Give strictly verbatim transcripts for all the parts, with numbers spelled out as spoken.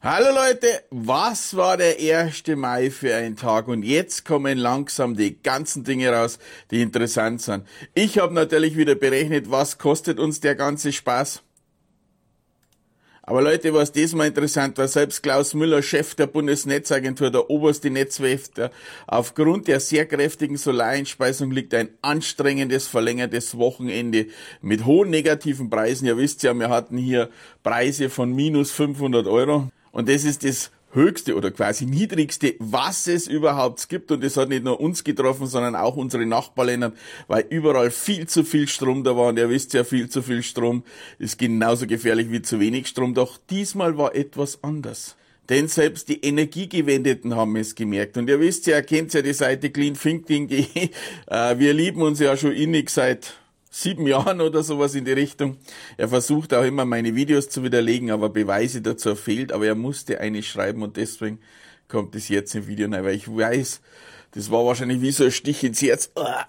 Hallo Leute, was war der erste Mai für ein Tag? Und jetzt kommen langsam die ganzen Dinge raus, die interessant sind. Ich habe natürlich wieder berechnet, was kostet uns der ganze Spaß. Aber Leute, was diesmal interessant war, selbst Klaus Müller, Chef der Bundesnetzagentur, der oberste Netzwächter, aufgrund der sehr kräftigen Solareinspeisung liegt ein anstrengendes, verlängertes Wochenende mit hohen negativen Preisen. Ihr wisst ja, wir hatten hier Preise von minus fünfhundert Euro. Und das ist das höchste oder quasi niedrigste, was es überhaupt gibt. Und das hat nicht nur uns getroffen, sondern auch unsere Nachbarländer, weil überall viel zu viel Strom da war. Und ihr wisst ja, viel zu viel Strom ist genauso gefährlich wie zu wenig Strom. Doch diesmal war etwas anders. Denn selbst die Energiegewendeten haben es gemerkt. Und ihr wisst ja, ihr kennt ja die Seite clean thinking punkt de. Wir lieben uns ja schon innig seit sieben Jahren oder sowas in die Richtung. Er versucht auch immer, meine Videos zu widerlegen, aber Beweise dazu fehlt. Aber er musste eine schreiben und deswegen kommt es jetzt im Video rein, weil ich weiß, das war wahrscheinlich wie so ein Stich ins Herz.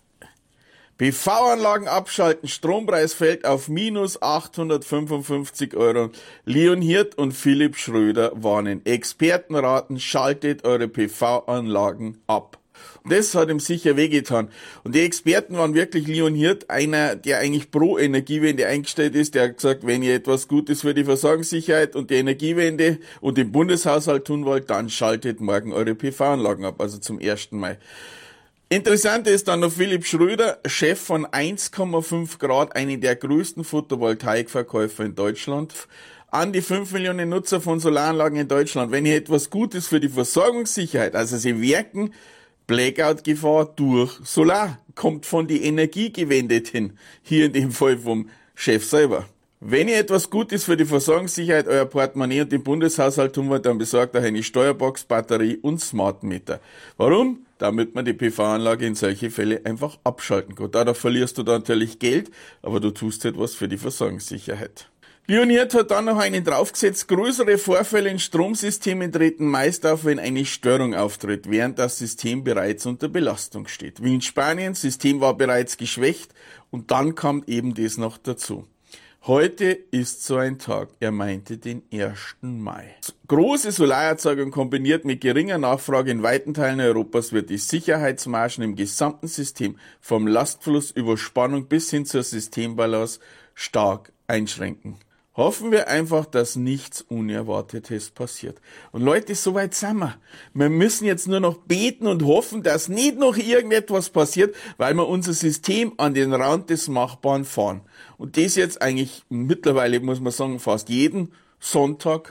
P V-Anlagen abschalten, Strompreis fällt auf minus achthundertfünfundfünfzig Euro. Leon Hirt und Philipp Schröder warnen. Experten raten, schaltet eure P V-Anlagen ab. Und das hat ihm sicher wehgetan. Und die Experten waren wirklich Leon Hirt, einer, der eigentlich pro Energiewende eingestellt ist. Der hat gesagt, wenn ihr etwas Gutes für die Versorgungssicherheit und die Energiewende und den Bundeshaushalt tun wollt, dann schaltet morgen eure P V-Anlagen ab, also zum ersten Mai. Interessant ist dann noch Philipp Schröder, Chef von eins Komma fünf Grad, eine der größten Photovoltaikverkäufer in Deutschland. An die fünf Millionen Nutzer von Solaranlagen in Deutschland. Wenn ihr etwas Gutes für die Versorgungssicherheit, also sie wirken, Blackout-Gefahr durch Solar, kommt von die Energiegewendeten, hier in dem Fall vom Chef selber. Wenn ihr etwas Gutes für die Versorgungssicherheit, euer Portemonnaie und den Bundeshaushalt tun wollt, dann besorgt euch eine Steuerbox, Batterie und Smart Meter. Warum? Damit man die P V-Anlage in solche Fälle einfach abschalten kann. Dadurch verlierst du da natürlich Geld, aber du tust etwas für die Versorgungssicherheit. Leon Hirt hat dann noch einen draufgesetzt, größere Vorfälle in Stromsystemen treten meist auf, wenn eine Störung auftritt, während das System bereits unter Belastung steht. Wie in Spanien, das System war bereits geschwächt und dann kam eben das noch dazu. Heute ist so ein Tag, er meinte den ersten Mai. Große Solarerzeugung kombiniert mit geringer Nachfrage in weiten Teilen Europas wird die Sicherheitsmargen im gesamten System vom Lastfluss über Spannung bis hin zur Systembalance stark einschränken. Hoffen wir einfach, dass nichts Unerwartetes passiert. Und Leute, so weit sind wir. Wir müssen jetzt nur noch beten und hoffen, dass nicht noch irgendetwas passiert, weil wir unser System an den Rand des Machbaren fahren. Und das jetzt eigentlich mittlerweile, muss man sagen, fast jeden Sonntag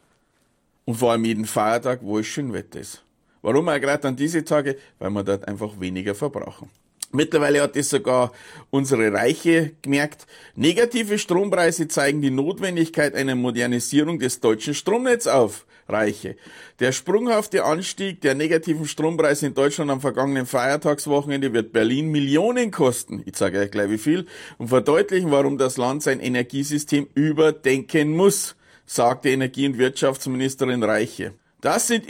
und vor allem jeden Feiertag, wo es schön Wetter ist. Warum auch gerade an diese Tage? Weil wir dort einfach weniger verbrauchen. Mittlerweile hat es sogar unsere Reiche gemerkt. Negative Strompreise zeigen die Notwendigkeit einer Modernisierung des deutschen Stromnetzes auf. Reiche. Der sprunghafte Anstieg der negativen Strompreise in Deutschland am vergangenen Feiertagswochenende wird Berlin Millionen kosten. Ich sage euch gleich wie viel. Und verdeutlichen, warum das Land sein Energiesystem überdenken muss, sagte Energie- und Wirtschaftsministerin Reiche. Das sind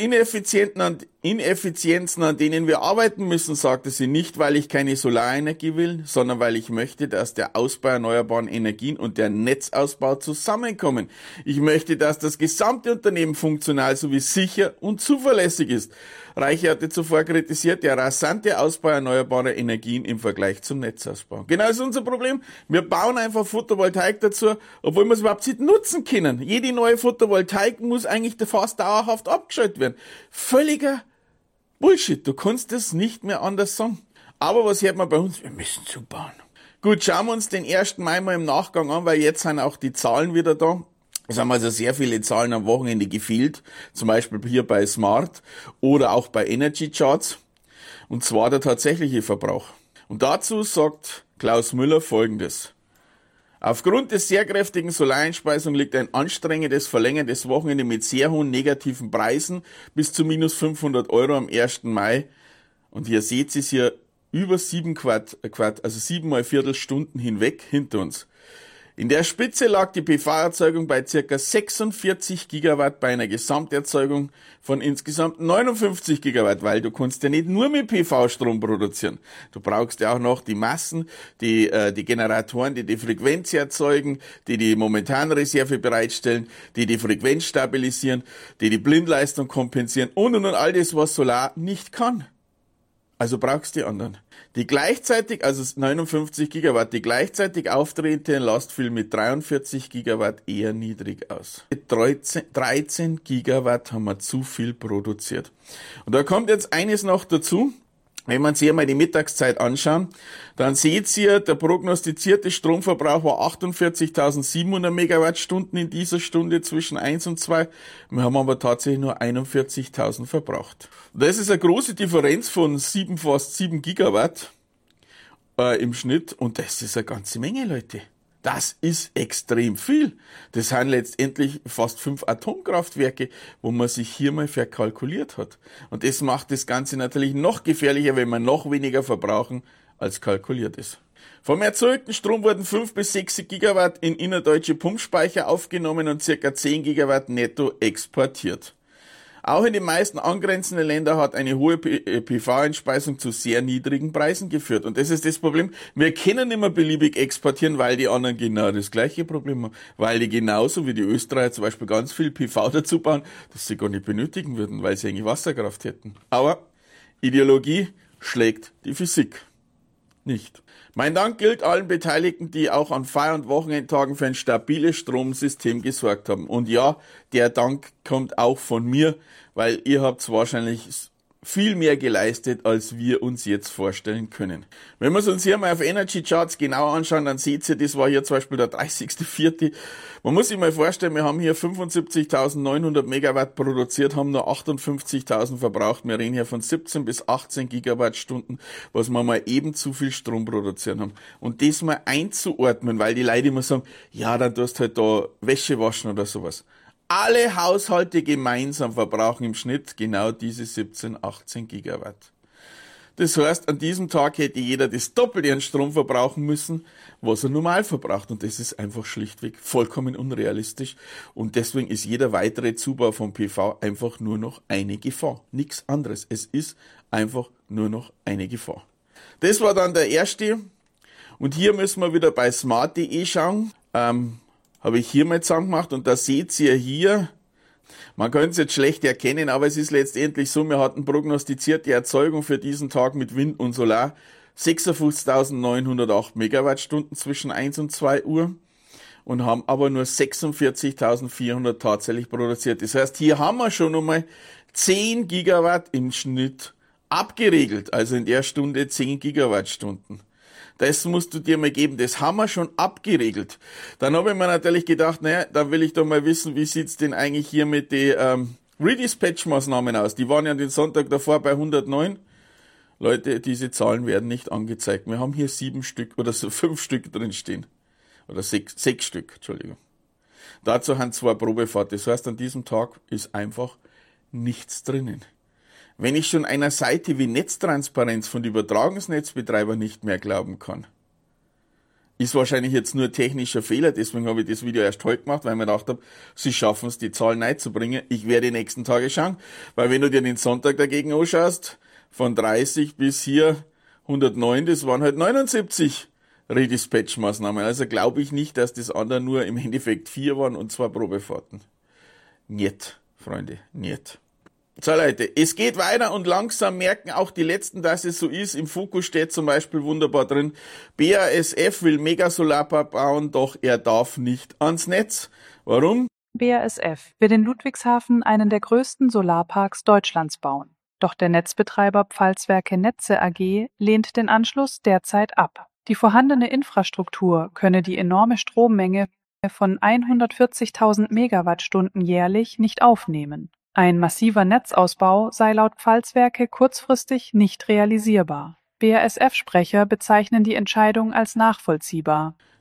Ineffizienzen, an denen wir arbeiten müssen, sagte sie, nicht, weil ich keine Solarenergie will, sondern weil ich möchte, dass der Ausbau erneuerbaren Energien und der Netzausbau zusammenkommen. Ich möchte, dass das gesamte Unternehmen funktional sowie sicher und zuverlässig ist. Reiche hatte zuvor kritisiert, der rasante Ausbau erneuerbarer Energien im Vergleich zum Netzausbau. Genau das ist unser Problem. Wir bauen einfach Photovoltaik dazu, obwohl wir es überhaupt nicht nutzen können. Jede neue Photovoltaik muss eigentlich fast dauerhaft abgeschaltet werden. Völliger Bullshit. Du kannst das nicht mehr anders sagen. Aber was hört man bei uns? Wir müssen zubauen. Gut, schauen wir uns den ersten Mai mal im Nachgang an, weil jetzt sind auch die Zahlen wieder da. Es haben also sehr viele Zahlen am Wochenende gefehlt, zum Beispiel hier bei Smart oder auch bei Energy Charts, und zwar der tatsächliche Verbrauch. Und dazu sagt Klaus Müller Folgendes. Aufgrund des sehr kräftigen Solareinspeisung liegt ein anstrengendes, verlängertes Wochenende mit sehr hohen negativen Preisen bis zu minus fünfhundert Euro am ersten Mai. Und hier seht ihr es hier über sieben Quart, Quart, also sieben mal Viertelstunden hinweg hinter uns. In der Spitze lag die P V-Erzeugung bei ca. sechsundvierzig Gigawatt bei einer Gesamterzeugung von insgesamt neunundfünfzig Gigawatt, weil du kannst ja nicht nur mit P V-Strom produzieren. Du brauchst ja auch noch die Massen, die äh, die Generatoren, die die Frequenz erzeugen, die die Momentanreserve bereitstellen, die die Frequenz stabilisieren, die die Blindleistung kompensieren und und und all das, was Solar nicht kann. Also brauchst du die anderen. Die gleichzeitig, also neunundfünfzig Gigawatt, die gleichzeitig auftretende Last fiel mit dreiundvierzig Gigawatt eher niedrig aus. Mit dreizehn Gigawatt haben wir zu viel produziert. Und da kommt jetzt eines noch dazu. Wenn man sich einmal die Mittagszeit anschauen, dann seht ihr, der prognostizierte Stromverbrauch war achtundvierzigtausendsiebenhundert Megawattstunden in dieser Stunde zwischen eins und zwei. Wir haben aber tatsächlich nur einundvierzigtausend verbraucht. Das ist eine große Differenz von sieben, fast sieben Gigawatt äh, im Schnitt und das ist eine ganze Menge, Leute. Das ist extrem viel. Das sind letztendlich fast fünf Atomkraftwerke, wo man sich hier mal verkalkuliert hat. Und das macht das Ganze natürlich noch gefährlicher, wenn wir noch weniger verbrauchen, als kalkuliert ist. Vom erzeugten Strom wurden fünf bis sechs Gigawatt in innerdeutsche Pumpspeicher aufgenommen und circa zehn Gigawatt netto exportiert. Auch in den meisten angrenzenden Ländern hat eine hohe P V-Einspeisung zu sehr niedrigen Preisen geführt. Und das ist das Problem. Wir können nicht mehr beliebig exportieren, weil die anderen genau das gleiche Problem haben. Weil die genauso wie die Österreicher zum Beispiel ganz viel P V dazu bauen, das sie gar nicht benötigen würden, weil sie eigentlich Wasserkraft hätten. Aber Ideologie schlägt die Physik nicht. Mein Dank gilt allen Beteiligten, die auch an Feier- und Wochenendtagen für ein stabiles Stromsystem gesorgt haben. Und ja, der Dank kommt auch von mir, weil ihr habt wahrscheinlich viel mehr geleistet, als wir uns jetzt vorstellen können. Wenn wir es uns hier mal auf Energy Charts genau anschauen, dann seht ihr, das war hier zum Beispiel der dreißigster vierte Man muss sich mal vorstellen, wir haben hier fünfundsiebzigtausendneunhundert Megawatt produziert, haben nur achtundfünfzigtausend verbraucht. Wir reden hier von siebzehn bis achtzehn Gigawattstunden, was wir mal eben zu viel Strom produziert haben. Und das mal einzuordnen, weil die Leute immer sagen, ja, dann tust du halt da Wäsche waschen oder sowas. Alle Haushalte gemeinsam verbrauchen im Schnitt genau diese siebzehn, achtzehn Gigawatt. Das heißt, an diesem Tag hätte jeder das Doppelte an Strom verbrauchen müssen, was er normal verbraucht. Und das ist einfach schlichtweg vollkommen unrealistisch. Und deswegen ist jeder weitere Zubau von P V einfach nur noch eine Gefahr. Nichts anderes. Es ist einfach nur noch eine Gefahr. Das war dann der erste. Und hier müssen wir wieder bei smart punkt de schauen. Ähm, habe ich hier mal zusammen gemacht und da seht ihr hier, man könnte es jetzt schlecht erkennen, aber es ist letztendlich so, wir hatten prognostiziert die Erzeugung für diesen Tag mit Wind und Solar sechsundfünfzigtausendneunhundertacht Megawattstunden zwischen eins und zwei Uhr und haben aber nur sechsundvierzigtausendvierhundert tatsächlich produziert. Das heißt, hier haben wir schon einmal zehn Gigawatt im Schnitt abgeregelt, also in der Stunde zehn Gigawattstunden. Das musst du dir mal geben, das haben wir schon abgeregelt. Dann habe ich mir natürlich gedacht, naja, dann will ich doch mal wissen, wie sieht's denn eigentlich hier mit den ähm, Redispatch-Maßnahmen aus? Die waren ja den Sonntag davor bei hundertneun. Leute, diese Zahlen werden nicht angezeigt. Wir haben hier sieben Stück oder so fünf Stück drin stehen. Oder sechs, sechs Stück, Entschuldigung. Dazu haben zwei Probefahrten. Das heißt, an diesem Tag ist einfach nichts drinnen. Wenn ich schon einer Seite wie Netztransparenz von Übertragungsnetzbetreibern nicht mehr glauben kann, ist wahrscheinlich jetzt nur technischer Fehler, deswegen habe ich das Video erst heute gemacht, weil ich mir gedacht habe, sie schaffen es, die Zahlen neu zu bringen. Ich werde die nächsten Tage schauen, weil wenn du dir den Sonntag dagegen anschaust, von dreißig bis hier hundertneun, das waren halt neunundsiebzig Redispatch-Maßnahmen. Also glaube ich nicht, dass das andere nur im Endeffekt vier waren und zwei Probefahrten. Niet, Freunde, niet. So Leute, es geht weiter und langsam merken auch die Letzten, dass es so ist. Im Fokus steht zum Beispiel wunderbar drin, B A S F will Megasolarpark bauen, doch er darf nicht ans Netz. Warum? B A S F will in Ludwigshafen einen der größten Solarparks Deutschlands bauen. Doch der Netzbetreiber Pfalzwerke Netze A G lehnt den Anschluss derzeit ab. Die vorhandene Infrastruktur könne die enorme Strommenge von hundertvierzigtausend Megawattstunden jährlich nicht aufnehmen. Ein massiver Netzausbau sei laut Pfalzwerke kurzfristig nicht realisierbar. B A S F-Sprecher bezeichnen die Entscheidung als nachvollziehbar.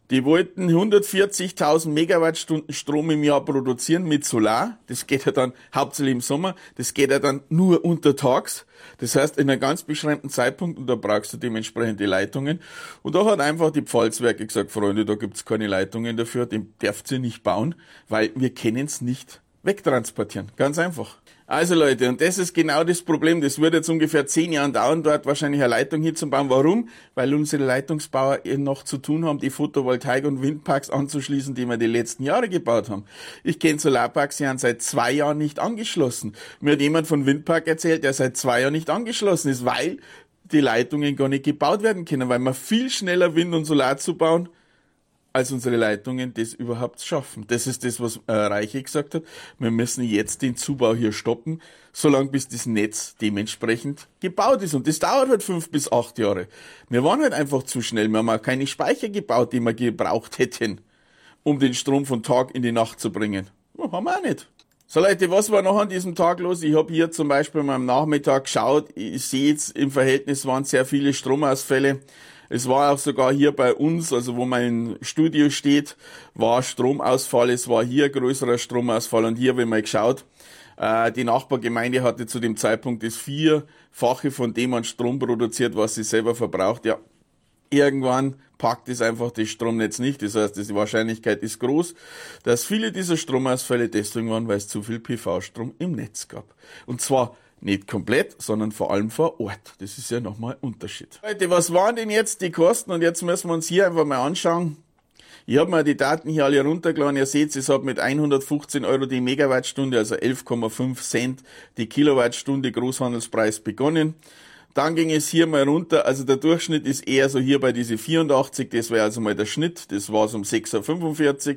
Die wollten hundertvierzigtausend Megawattstunden Strom im Jahr produzieren mit Solar. Das geht ja dann hauptsächlich im Sommer. Das geht ja dann nur untertags. Das heißt, in einem ganz beschränkten Zeitpunkt, und da brauchst du dementsprechend die Leitungen. Und da hat einfach die Pfalzwerke gesagt, Freunde, da gibt's keine Leitungen dafür, den dürft ihr nicht bauen, weil wir können es nicht wegtransportieren. Ganz einfach. Also Leute, und das ist genau das Problem. Das wird jetzt ungefähr zehn Jahre dauern, dort wahrscheinlich eine Leitung hinzubauen. Warum? Weil unsere Leitungsbauer noch zu tun haben, die Photovoltaik- und Windparks anzuschließen, die wir die letzten Jahre gebaut haben. Ich kenne Solarparks, die haben seit zwei Jahren nicht angeschlossen. Mir hat jemand von Windpark erzählt, der seit zwei Jahren nicht angeschlossen ist, weil die Leitungen gar nicht gebaut werden können, weil man viel schneller Wind und Solar zu bauen, als unsere Leitungen das überhaupt schaffen. Das ist das, was äh, Reiche gesagt hat. Wir müssen jetzt den Zubau hier stoppen, solange bis das Netz dementsprechend gebaut ist. Und das dauert halt fünf bis acht Jahre. Wir waren halt einfach zu schnell. Wir haben auch keine Speicher gebaut, die wir gebraucht hätten, um den Strom von Tag in die Nacht zu bringen. Ja, haben wir auch nicht. So Leute, was war noch an diesem Tag los? Ich habe hier zum Beispiel mal am Nachmittag geschaut. Ich sehe jetzt, im Verhältnis waren sehr viele Stromausfälle. Es war auch sogar hier bei uns, also wo mein Studio steht, war Stromausfall. Es war hier größerer Stromausfall und hier habe ich mal geschaut. Äh, die Nachbargemeinde hatte zu dem Zeitpunkt das Vierfache von dem an Strom produziert, was sie selber verbraucht. Ja, irgendwann packt es einfach das Stromnetz nicht. Das heißt, die Wahrscheinlichkeit ist groß, dass viele dieser Stromausfälle deswegen waren, weil es zu viel P V-Strom im Netz gab. Und zwar nicht komplett, sondern vor allem vor Ort. Das ist ja nochmal ein Unterschied. Leute, was waren denn jetzt die Kosten? Und jetzt müssen wir uns hier einfach mal anschauen. Ich habe mir die Daten hier alle runtergeladen. Ihr seht, es hat mit hundertfünfzehn Euro die Megawattstunde, also elf Komma fünf Cent die Kilowattstunde Großhandelspreis begonnen. Dann ging es hier mal runter, also der Durchschnitt ist eher so hier bei diese vierundachtzig, das wäre also mal der Schnitt, das war so um sechs Uhr fünfundvierzig.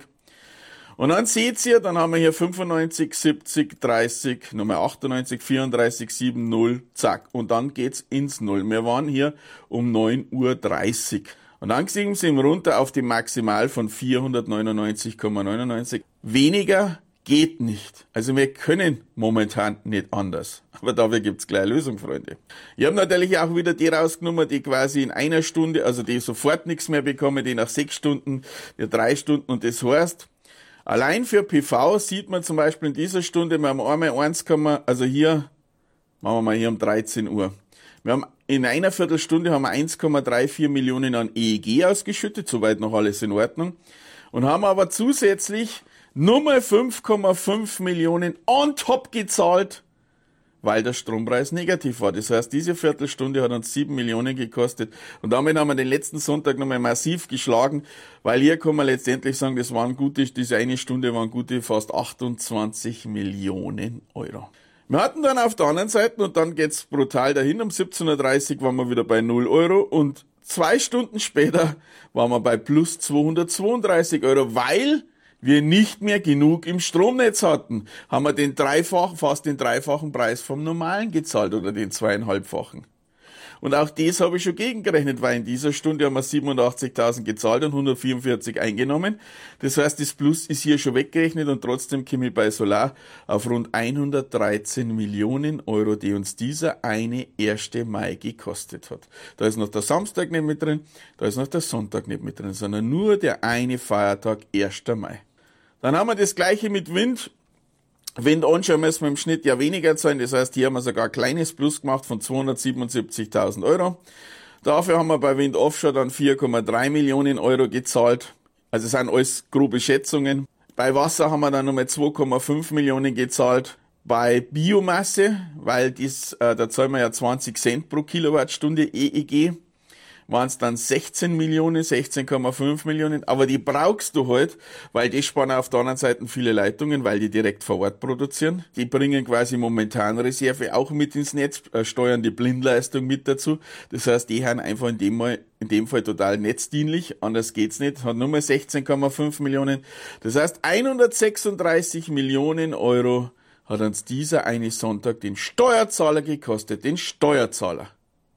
Und dann seht ihr, dann haben wir hier fünfundneunzig, siebzig, dreißig, Nummer achtundneunzig, vierunddreißig, sieben, null, zack. Und dann geht's ins Null. Wir waren hier um neun Uhr dreißig. Und dann sind wir runter auf die Maximal von vierhundertneunundneunzig Komma neunundneunzig. Weniger geht nicht. Also wir können momentan nicht anders. Aber dafür gibt's gleich eine Lösung, Freunde. Ich habe natürlich auch wieder die rausgenommen, die quasi in einer Stunde, also die sofort nichts mehr bekommen, die nach sechs Stunden, die drei Stunden. Und das heißt, allein für P V sieht man zum Beispiel in dieser Stunde, wir haben einmal eins, also hier, machen wir mal hier um dreizehn Uhr. Wir haben in einer Viertelstunde haben wir eins Komma vierunddreißig Millionen an E E G ausgeschüttet, soweit noch alles in Ordnung. Und haben aber zusätzlich Nummer fünf Komma fünf Millionen on top gezahlt, weil der Strompreis negativ war. Das heißt, diese Viertelstunde hat uns sieben Millionen gekostet. Und damit haben wir den letzten Sonntag nochmal massiv geschlagen, weil hier kann man letztendlich sagen, das waren gute, diese eine Stunde waren gute fast achtundzwanzig Millionen Euro. Wir hatten dann auf der anderen Seite, und dann geht's brutal dahin, um siebzehn Uhr dreißig waren wir wieder bei null Euro und zwei Stunden später waren wir bei plus zweihundertzweiunddreißig Euro, weil wir nicht mehr genug im Stromnetz hatten, haben wir den dreifachen, fast den dreifachen Preis vom normalen gezahlt oder den zweieinhalbfachen. Und auch das habe ich schon gegengerechnet, weil in dieser Stunde haben wir siebenundachtzigtausend gezahlt und hundertvierundvierzig eingenommen. Das heißt, das Plus ist hier schon weggerechnet und trotzdem komme ich bei Solar auf rund hundertdreizehn Millionen Euro, die uns dieser eine erste Mai gekostet hat. Da ist noch der Samstag nicht mit drin, da ist noch der Sonntag nicht mit drin, sondern nur der eine Feiertag, erster Mai. Dann haben wir das gleiche mit Wind. Wind onshore müssen wir im Schnitt ja weniger zahlen, das heißt, hier haben wir sogar ein kleines Plus gemacht von zweihundertsiebenundsiebzigtausend Euro. Dafür haben wir bei Wind offshore dann vier Komma drei Millionen Euro gezahlt. Also das sind alles grobe Schätzungen. Bei Wasser haben wir dann nochmal zwei Komma fünf Millionen gezahlt. Bei Biomasse, weil dies, äh, da zahlen wir ja zwanzig Cent pro Kilowattstunde E E G, waren es dann sechzehn Millionen, sechzehn Komma fünf Millionen, aber die brauchst du halt, weil die spannen auf der anderen Seite viele Leitungen, weil die direkt vor Ort produzieren. Die bringen quasi momentan Reserve auch mit ins Netz, äh, steuern die Blindleistung mit dazu. Das heißt, die haben einfach in dem, Mal, in dem Fall total netzdienlich, anders geht's nicht, hat nur mal sechzehn Komma fünf Millionen. Das heißt, hundertsechsunddreißig Millionen Euro hat uns dieser eine Sonntag den Steuerzahler gekostet, den Steuerzahler.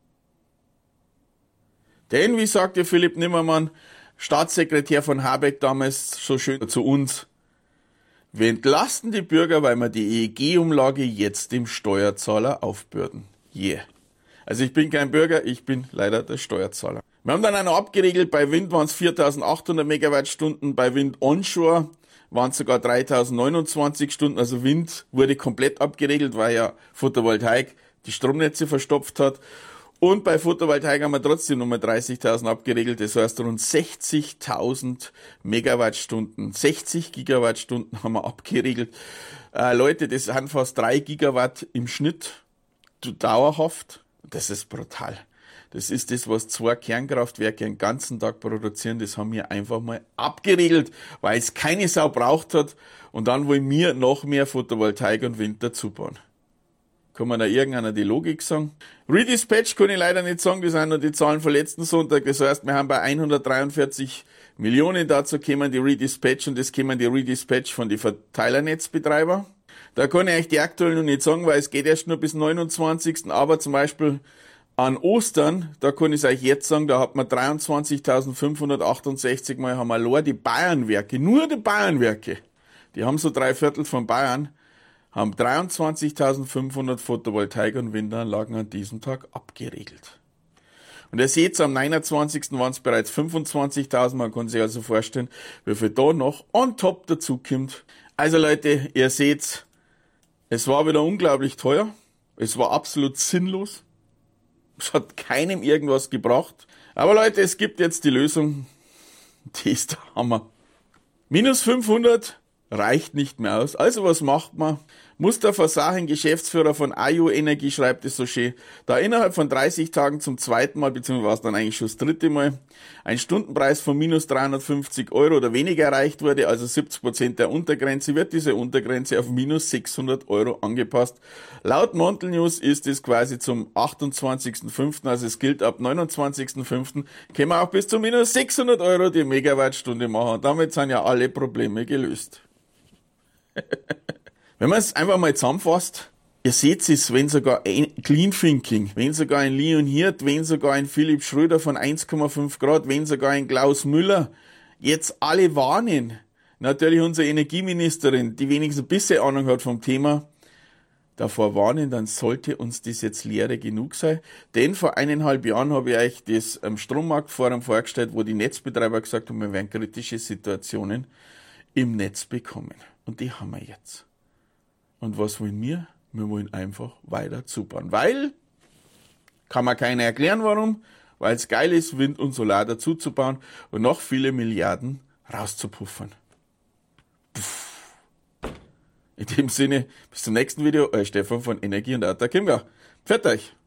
Denn, wie sagte Philipp Nimmermann, Staatssekretär von Habeck damals so schön zu uns, wir entlasten die Bürger, weil wir die E E G-Umlage jetzt dem Steuerzahler aufbürden. Yeah. Also ich bin kein Bürger, ich bin leider der Steuerzahler. Wir haben dann auch noch abgeregelt, bei Wind waren es viertausendachthundert Megawattstunden, bei Wind Onshore waren es sogar dreitausendneunundzwanzig Stunden, also Wind wurde komplett abgeregelt, weil ja Photovoltaik die Stromnetze verstopft hat. Und bei Photovoltaik haben wir trotzdem nochmal dreißigtausend abgeregelt, das heißt rund sechzigtausend Megawattstunden, sechzig Gigawattstunden haben wir abgeregelt. Äh, Leute, das sind fast drei Gigawatt im Schnitt dauerhaft. Das ist brutal. Das ist das, was zwei Kernkraftwerke den ganzen Tag produzieren. Das haben wir einfach mal abgeregelt, weil es keine Sau braucht hat. Und dann wollen wir noch mehr Photovoltaik und Wind dazu bauen. Kann man da irgendeiner die Logik sagen? Redispatch kann ich leider nicht sagen, das sind nur die Zahlen von letzten Sonntag. Das heißt, wir haben bei hundertdreiundvierzig Millionen, dazu kommen die Redispatch und das kommen die Redispatch von den Verteilernetzbetreiber. Da kann ich euch die aktuell noch nicht sagen, weil es geht erst nur bis neunundzwanzigsten Aber zum Beispiel an Ostern, da kann ich es euch jetzt sagen, da hat man dreiundzwanzigtausendfünfhundertachtundsechzig Mal haben wir allein die Bayernwerke, nur die Bayernwerke, die haben so drei Viertel von Bayern, haben dreiundzwanzigtausendfünfhundert Photovoltaik- und Windanlagen an diesem Tag abgeregelt. Und ihr seht, am neunundzwanzigsten waren es bereits fünfundzwanzigtausend, man kann sich also vorstellen, wie viel da noch on top dazu kommt. Also Leute, ihr seht, es war wieder unglaublich teuer, es war absolut sinnlos, es hat keinem irgendwas gebracht. Aber Leute, es gibt jetzt die Lösung, die ist der Hammer. Minus fünfhundert reicht nicht mehr aus. Also was macht man? Mustafa Sahin, Geschäftsführer von Ayu Energie, schreibt es so schön, da innerhalb von dreißig Tagen zum zweiten Mal, beziehungsweise war es dann eigentlich schon das dritte Mal, ein Stundenpreis von minus dreihundertfünfzig Euro oder weniger erreicht wurde, also siebzig Prozent der Untergrenze, wird diese Untergrenze auf minus sechshundert Euro angepasst. Laut Montel News ist es quasi zum achtundzwanzigsten fünften, also es gilt ab neunundzwanzigsten fünften, können wir auch bis zu minus sechshundert Euro die Megawattstunde machen. Und damit sind ja alle Probleme gelöst. Wenn man es einfach mal zusammenfasst, ihr seht es, wenn sogar ein Clean Thinking, wenn sogar ein Leon Hirt, wenn sogar ein Philipp Schröder von eins Komma fünf Grad, wenn sogar ein Klaus Müller jetzt alle warnen, natürlich unsere Energieministerin, die wenigstens ein bisschen Ahnung hat vom Thema, davor warnen, dann sollte uns das jetzt Lehre genug sein. Denn vor eineinhalb Jahren habe ich euch das am Strommarktforum vorgestellt, wo die Netzbetreiber gesagt haben, wir werden kritische Situationen im Netz bekommen. Und die haben wir jetzt. Und was wollen wir? Wir wollen einfach weiter zubauen. Weil, kann man keiner erklären warum, weil es geil ist, Wind und Solar dazu zu bauen und noch viele Milliarden rauszupuffern. Puff. In dem Sinne, bis zum nächsten Video, euer Stefan von Energie und Autark Chiemgau. Pfiat euch!